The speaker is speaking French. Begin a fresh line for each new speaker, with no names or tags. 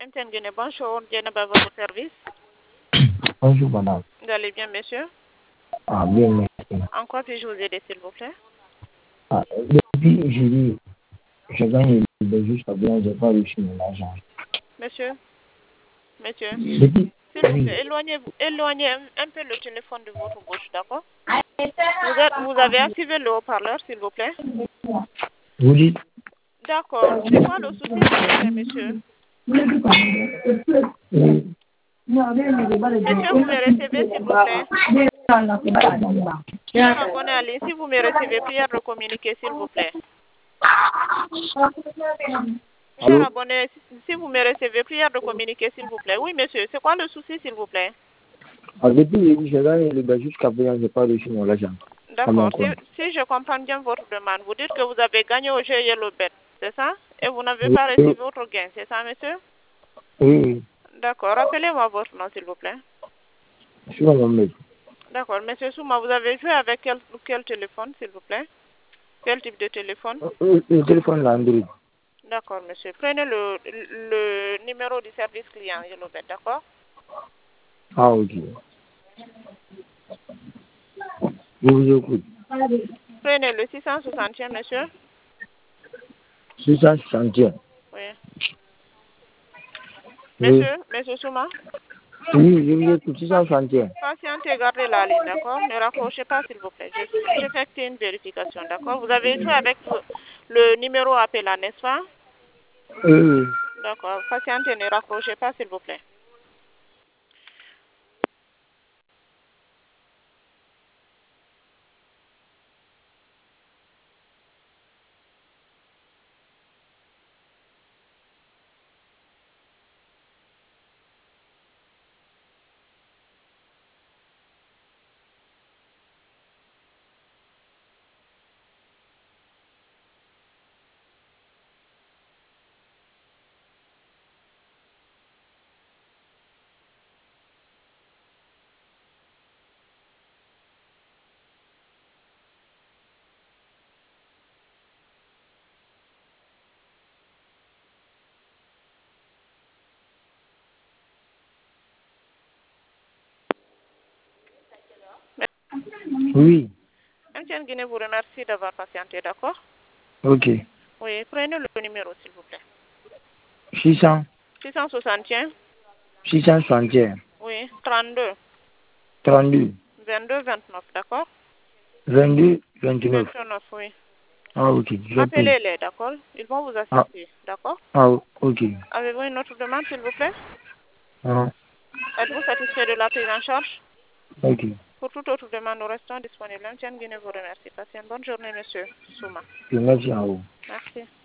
MTN bonjour, Diana à votre service.
Bonjour, madame.
Vous allez bien, monsieur?
Ah, bien, merci.
En quoi puis-je vous aider, s'il vous plaît?
Ah, depuis jeudi, je gagne jusqu'à bien, je n'ai pas reçu mon argent.
Monsieur,
Depuis,
s'il vous
oui.
plaît, éloignez un peu le téléphone de votre bouche, d'accord? Vous avez activé le haut-parleur, s'il vous plaît?
Vous dites?
D'accord. C'est quoi le souci, s'il vous plaît, monsieur?
Oui.
Monsieur, vous me recevez, s'il vous plaît? Cher abonné à ligne, si vous me recevez, prière de communiquer, s'il vous plaît. Cher
Allô?
abonné, si vous me recevez, prière de communiquer, s'il vous plaît. Oui, monsieur, c'est quoi le souci, s'il vous plaît?
Ah, depuis jeudi, je gagne jusqu'à présent, je n'ai pas reçu mon argent.
D'accord. Si je comprends bien votre demande, vous dites que vous avez gagné au jeu Yellowbet, c'est ça? Et vous n'avez
Oui,
pas reçu votre gain, c'est ça, monsieur?
oui.
D'accord. Rappelez-moi votre nom, s'il vous plaît.
Je suis mon mec.
D'accord. Monsieur Souma, vous avez joué avec quel téléphone, s'il vous plaît? Quel type de téléphone?
Le téléphone Android.
D'accord, monsieur. Prenez le numéro du service client Yellowbet, d'accord?
Ah, ok. Je vous écoute.
Prenez le 661, monsieur.
661.
Oui.
Oui.
Monsieur Souma,
Oui, je vous écoute. 661.
patientez, gardez la ligne, d'accord? Ne raccrochez pas, s'il vous plaît. J'effectue une vérification, d'accord? Vous avez joué avec le numéro appelant, n'est-ce pas?
Oui.
D'accord. Patientez, ne raccrochez pas, s'il vous plaît.
Oui.
MTN Guinée vous remercie d'avoir patienté, d'accord?
Ok.
Oui, prenez le numéro, s'il vous plaît.
600.
661.
661.
Oui, 32.
32.
22, 29, d'accord?
22, 29.
29, oui.
Ah, ok. J'ai pris.
Appelez-les, d'accord? Ils vont vous
Ah,
assister, d'accord?
ok.
Avez-vous une autre demande, s'il vous plaît?
Ah,
Êtes-vous satisfait de la prise en charge?
ok.
Pour toute autre demande, nous restons disponibles. MTN Guinée vous remercie. Passez une bonne journée, monsieur Souma.
Merci à vous.
Merci.